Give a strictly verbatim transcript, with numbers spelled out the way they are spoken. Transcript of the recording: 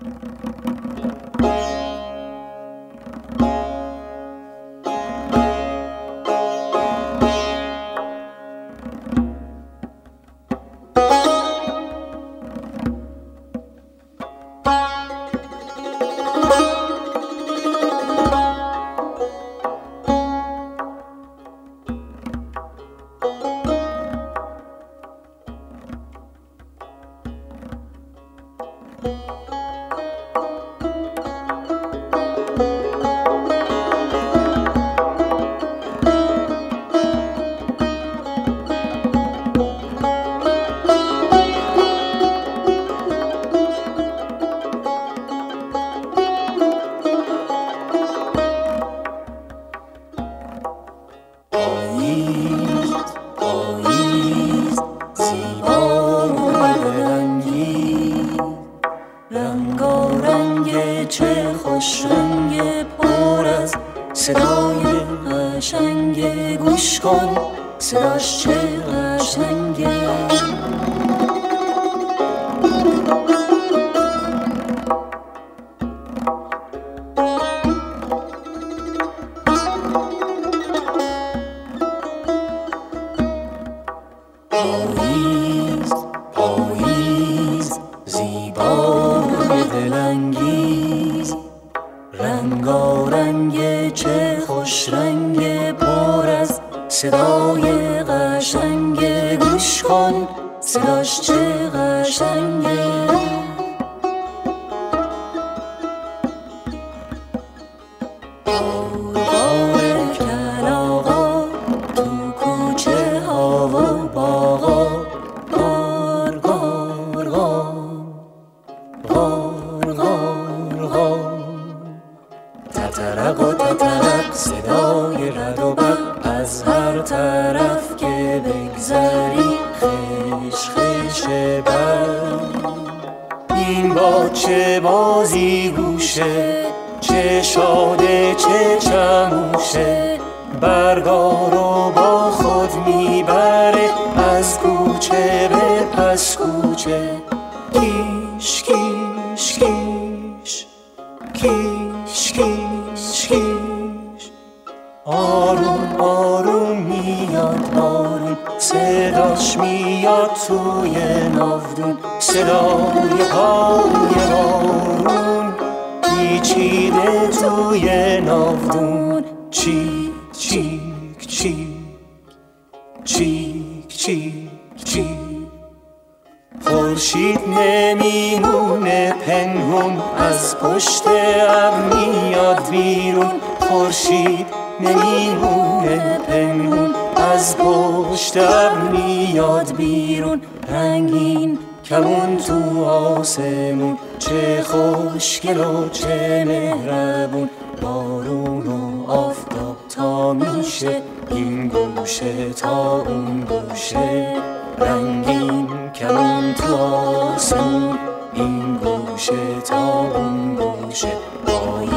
خورشید نمیمونه پنهون، از پشت ابر میاد بیرون. خورشید نمیمونه پنهون، از پشت ابر میاد بیرون. رنگین کمون تو آسمون، چه خوشگل و چه مهربون. بارون و آفتاب تا میشه، این گوشه تا اون گوشه. رنگین کمون تو آسمون، این گوشه تا اون گوشه.